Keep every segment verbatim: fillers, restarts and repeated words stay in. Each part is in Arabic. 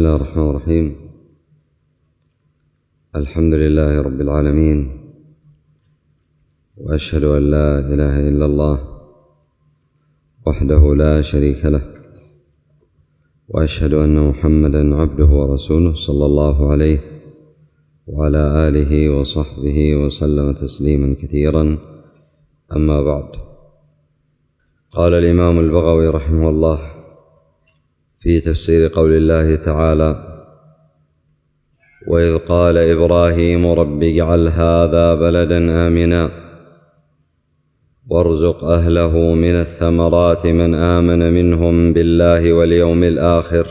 الله الرحمن الرحيم. الحمد لله رب العالمين، وأشهد أن لا إله إلا الله وحده لا شريك له، وأشهد أن محمدا عبده ورسوله صلى الله عليه وعلى آله وصحبه وسلم تسليما كثيرا. أما بعد، قال الإمام البغوي رحمه الله في تفسير قول الله تعالى: وإذ قال إبراهيم رب اجعل هذا بلدا آمنا وارزق أهله من الثمرات من آمن منهم بالله واليوم الآخر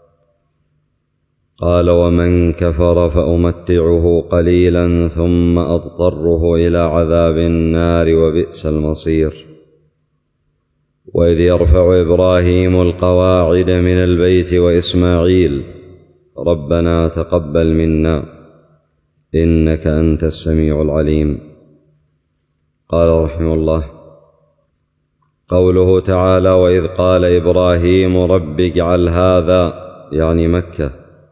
قال ومن كفر فأمتعه قليلا ثم أضطره إلى عذاب النار وبئس المصير. وإذ يرفع إبراهيم القواعد من البيت وإسماعيل ربنا تقبل منا إنك أنت السميع العليم. قال رحمه الله: قوله تعالى: وإذ قال إبراهيم رب اجعل هذا، يعني مكة،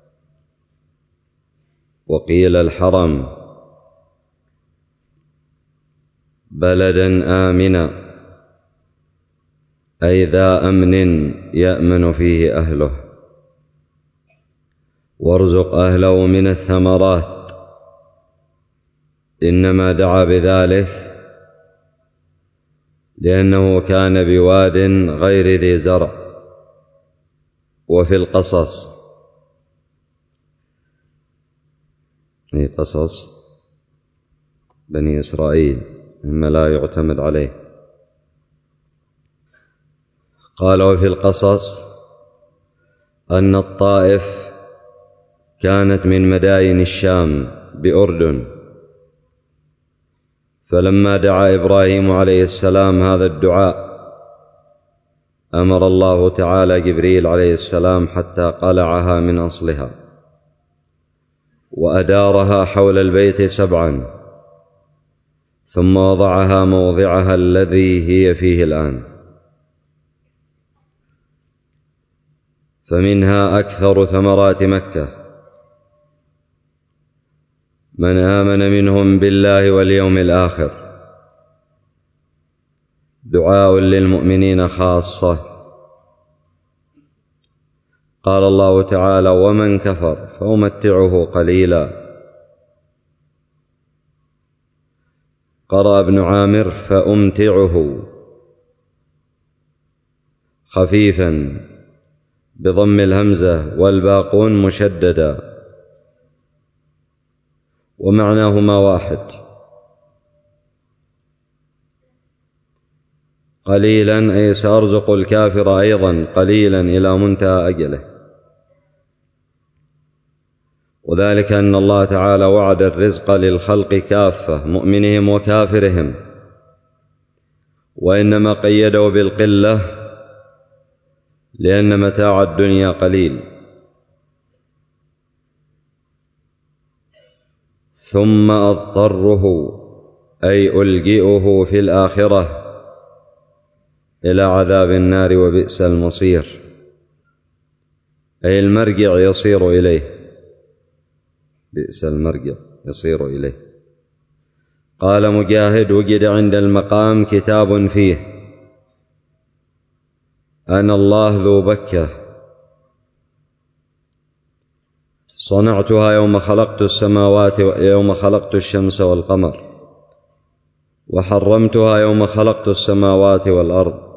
وقيل الحرم، بلدا آمنا، أي ذا أمن يأمن فيه أهله، وارزق أهله من الثمرات، إنما دعا بذلك لأنه كان بواد غير ذي زرع. وفي القصص، أي قصص بني إسرائيل مما لا يعتمد عليه. قال: وفي القصص أن الطائف كانت من مداين الشام بأردن، فلما دعا إبراهيم عليه السلام هذا الدعاء أمر الله تعالى جبريل عليه السلام حتى قلعها من أصلها وأدارها حول البيت سبعا، ثم وضعها موضعها الذي هي فيه الآن، فمنها أكثر ثمرات مكة من آمن منهم بالله واليوم الآخر، دعاء للمؤمنين خاصة. قال الله تعالى: ومن كفر فأمتعه قليلا. قرأ ابن عامر: فأمتعه خفيفا بضم الهمزة، والباقون مشددا، ومعناهما واحد. قليلا أي سأرزق الكافر أيضا قليلا إلى منتهى أجله، وذلك أن الله تعالى وعد الرزق للخلق كافة مؤمنهم وكافرهم، وإنما قيده بالقلة لأن متاع الدنيا قليل. ثم أضطره أي ألجئه في الآخرة إلى عذاب النار وبئس المصير، أي المرجع يصير إليه، بئس المرجع يصير إليه. قال مجاهد: وجد عند المقام كتاب فيه: أنا الله ذو بكة، صنعتها يوم خلقت السماوات يوم خلقت الشمس والقمر، وحرمتها يوم خلقت السماوات والأرض،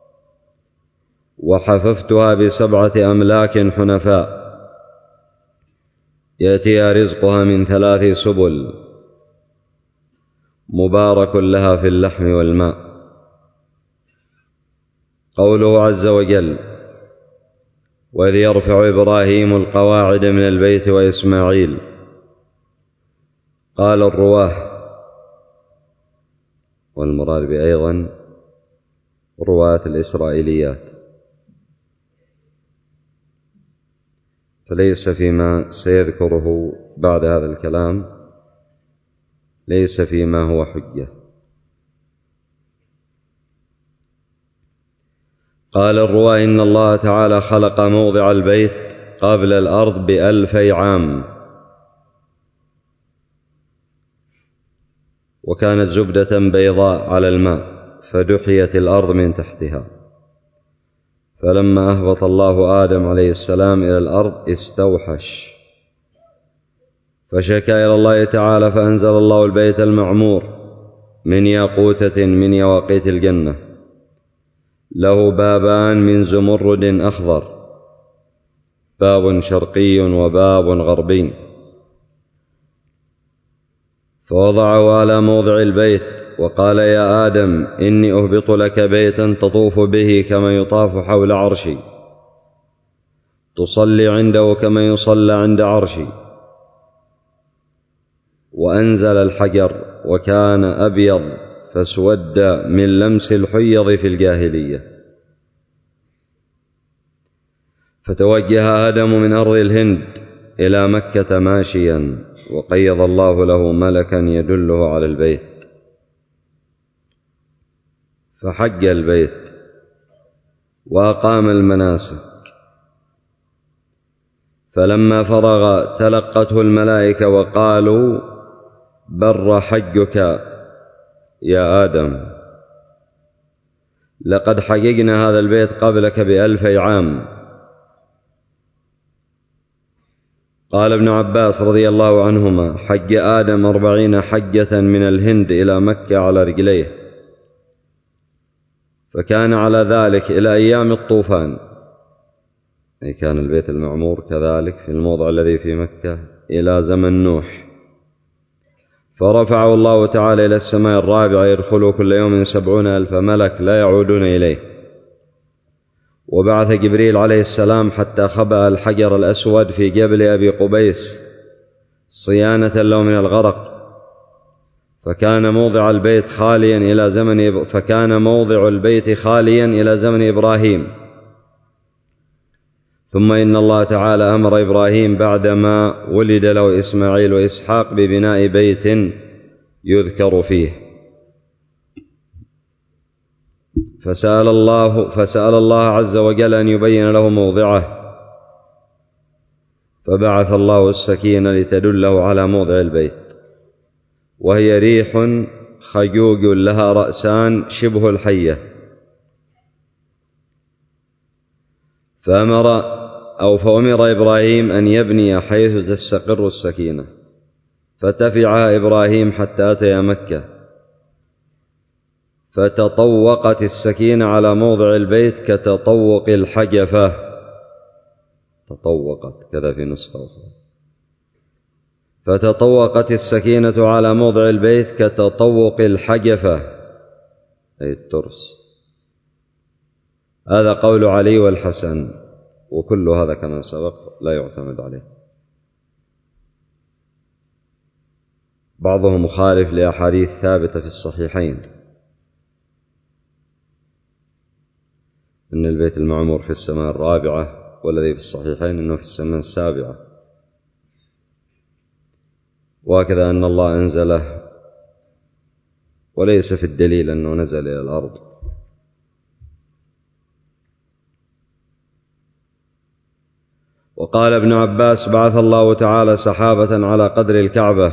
وحففتها بسبعة أملاك حنفاء يأتيها رزقها من ثلاث سبل مبارك لها في اللحم والماء. قوله عز وجل: وإذ يرفع إبراهيم القواعد من البيت وإسماعيل، قال الرواه، والمراد به أيضا رواة الإسرائيليات، فليس فيما سيذكره بعد هذا الكلام ليس فيما هو حجة. قال الرواة: إن الله تعالى خلق موضع البيت قبل الأرض بألفي عام، وكانت زبدة بيضاء على الماء، فدحيت الأرض من تحتها. فلما أهبط الله آدم عليه السلام إلى الأرض استوحش، فشكى إلى الله تعالى، فأنزل الله البيت المعمور من ياقوتة من يواقيت الجنة، له بابان من زمرد أخضر، باب شرقي وباب غربي، فوضعه على موضع البيت، وقال: يا آدم، إني أهبط لك بيتا تطوف به كما يطاف حول عرشي، تصلي عنده كما يصلى عند عرشي. وأنزل الحجر، وكان أبيض فاسود من لمس الحيض في الجاهلية. فتوجه آدم من أرض الهند إلى مكة ماشيا، وقيض الله له ملكا يدله على البيت، فحج البيت وأقام المناسك. فلما فرغ تلقته الملائكة وقالوا: بر حجك يا آدم، لقد حججنا هذا البيت قبلك بألفي عام. قال ابن عباس رضي الله عنهما: حج آدم أربعين حجة من الهند إلى مكة على رجليه، فكان على ذلك إلى أيام الطوفان، أي كان البيت المعمور كذلك في الموضع الذي في مكة إلى زمن نوح. فرفعه الله تعالى إلى السماء الرابعة، يدخل كل يوم سبعون ألف ملك لا يعودون إليه. وبعث جبريل عليه السلام حتى خبأ الحجر الأسود في جبل أبي قبيس صيانة له من الغرق، فكان موضع البيت خاليا إلى زمن فكان موضع البيت خاليا إلى زمن إبراهيم. ثم إن الله تعالى أمر إبراهيم بعدما ولد له إسماعيل وإسحاق ببناء بيت يذكر فيه، فسأل الله, فسأل الله عز وجل أن يبين له موضعه، فبعث الله السكينة لتدله على موضع البيت، وهي ريح خجوج لها رأسان شبه الحية. فأمر أو فأمر إبراهيم أن يبني حيث تستقر السكينة، فتفعها إبراهيم حتى أتى مكة، فتطوقت السكينة على موضع البيت كتطوق الحجفة، تطوقت كذا في نسخة، فتطوقت السكينة على موضع البيت كتطوق الحجفة أي الترس. هذا قول علي والحسن، وكل هذا كما سبق لا يعتمد عليه. بعضهم مخالف لأحاديث ثابتة في الصحيحين أن البيت المعمور في السماء الرابعة، والذي في الصحيحين أنه في السماء السابعة، وهكذا أن الله أنزله، وليس في الدليل أنه نزل إلى الأرض. وقال ابن عباس: بعث الله تعالى سحابة على قدر الكعبة،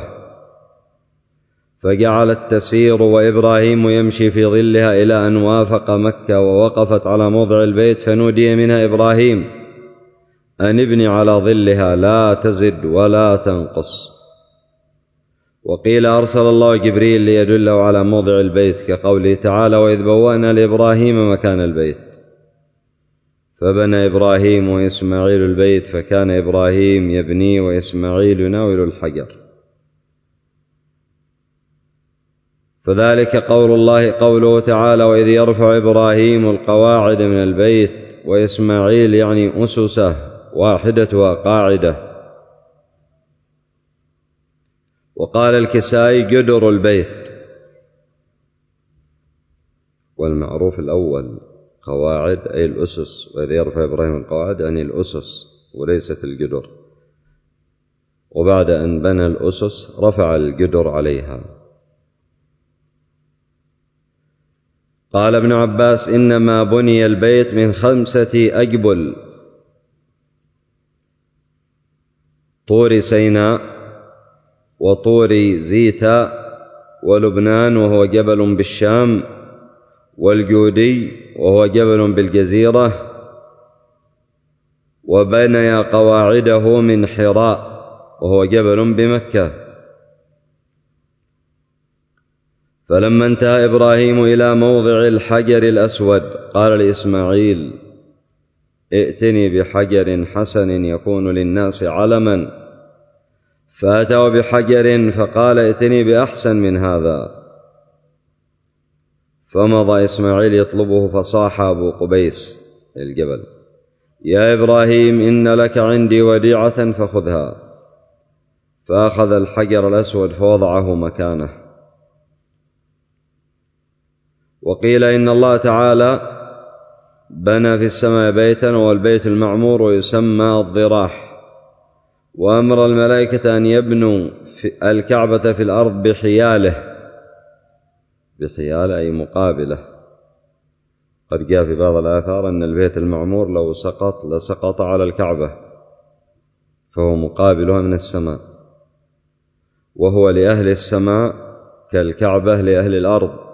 فجعلت تسير وإبراهيم يمشي في ظلها إلى أن وافق مكة ووقفت على موضع البيت، فنودي منها: إبراهيم، أن ابني على ظلها لا تزد ولا تنقص. وقيل أرسل الله جبريل ليدله على موضع البيت، كقوله تعالى: وإذ بوأنا لإبراهيم مكان البيت، فبنى إبراهيم وإسماعيل البيت، فكان إبراهيم يبني وإسماعيل يناول الحجر. فذلك قول الله قوله تعالى: وإذ يرفع إبراهيم القواعد من البيت وإسماعيل، يعني أسسه واحدتها قاعدة. وقال الكسائي: جدر البيت، والمعروف الأول قواعد أي الأسس، وإذ يرفع إبراهيم القواعد يعني الأسس وليست الجدر، وبعد أن بنى الأسس رفع الجدر عليها. قال ابن عباس: إنما بني البيت من خمسة أجبل، طور سيناء وطور زيتا ولبنان وهو جبل بالشام والجودي وهو جبل بالجزيرة، وبني قواعده من حراء وهو جبل بمكة. فلما انتهى إبراهيم إلى موضع الحجر الأسود قال لإسماعيل: ائتني بحجر حسن يكون للناس علما، فأتوا بحجر فقال: ائتني بأحسن من هذا. فمضى إسماعيل يطلبه، فصاح أبو قبيس الجبل: يا إبراهيم إن لك عندي وديعة فخذها. فأخذ الحجر الأسود فوضعه مكانه. وقيل إن الله تعالى بنى في السماء بيتا وهو البيت المعمور ويسمى الضراح، وأمر الملائكة أن يبنوا في الكعبة في الأرض بحياله، بحياله أي مقابله. قد جاء في بعض الآثار أن البيت المعمور لو سقط لسقط على الكعبة، فهو مقابلها من السماء، وهو لأهل السماء كالكعبة لأهل الأرض.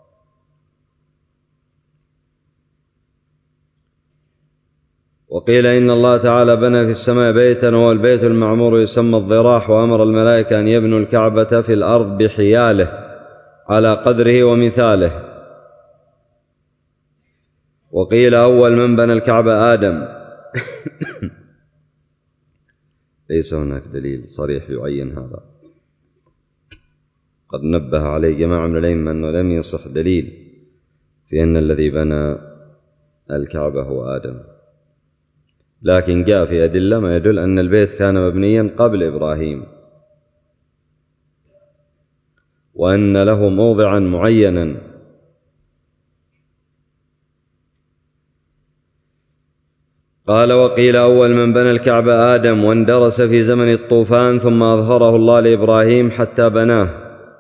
وقيل إن الله تعالى بنى في السماء بيتا وهو البيت المعمور يسمى الضراح، وأمر الملائكة أن يبنوا الكعبة في الأرض بحياله على قدره ومثاله. وقيل أول من بنى الكعبة آدم. ليس هناك دليل صريح يعين هذا، قد نبه عليه جماعة من الأئمة أنه لم يصح دليل في أن الذي بنى الكعبة هو آدم، لكن جاء في أدلة ما يدل أن البيت كان مبنيا قبل إبراهيم، وأن له موضعا معينا. قال: وقيل أول من بنى الكعبة آدم، واندرس في زمن الطوفان ثم أظهره الله لإبراهيم حتى بناه.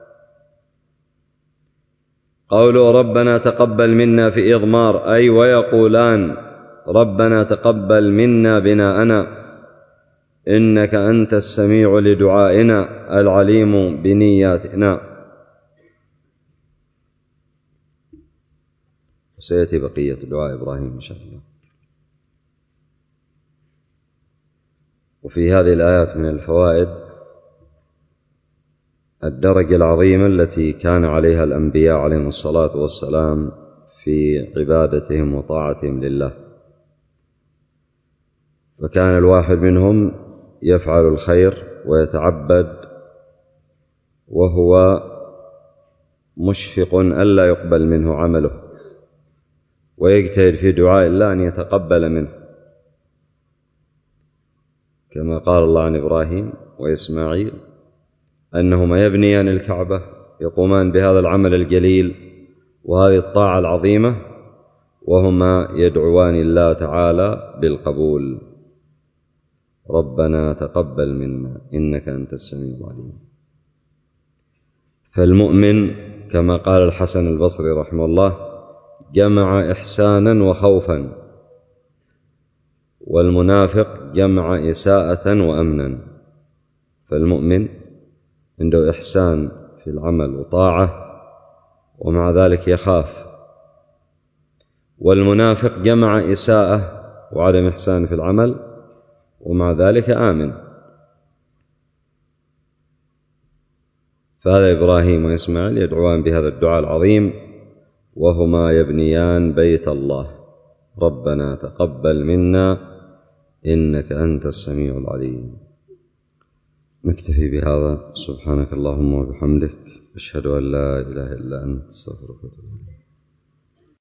قوله ربنا تقبل منا في إضمار، أي ويقولان ربنا تقبل منا بناءنا إنك أنت السميع لدعائنا العليم بنياتنا. وسيأتي بقية دعاء إبراهيم إن شاء الله. وفي هذه الآيات من الفوائد الدرجة العظيمة التي كان عليها الأنبياء عليهم الصلاة والسلام في عبادتهم وطاعتهم لله. فكان الواحد منهم يفعل الخير ويتعبد وهو مشفق ألا يقبل منه عمله، ويجتهد في دعاء الله أن يتقبل منه، كما قال الله عن إبراهيم وإسماعيل أنهما يبنيان الكعبة، يقومان بهذا العمل الجليل وهذه الطاعة العظيمة، وهما يدعوان الله تعالى بالقبول: ربنا تقبل منا إنك أنت السميع العليم. فالمؤمن كما قال الحسن البصري رحمه الله جمع إحسانا وخوفا، والمنافق جمع إساءة وأمنا. فالمؤمن عنده إحسان في العمل وطاعة ومع ذلك يخاف، والمنافق جمع إساءة وعدم إحسان في العمل ومع ذلك آمن. فهذا إبراهيم وإسماعيل يدعوان بهذا الدعاء العظيم وهما يبنيان بيت الله: ربنا تقبل منا إنك أنت السميع العليم. نكتفي بهذا. سبحانك اللهم وبحمدك، أشهد أن لا إله إلا أنت، أستغفرك وأتوب إليك.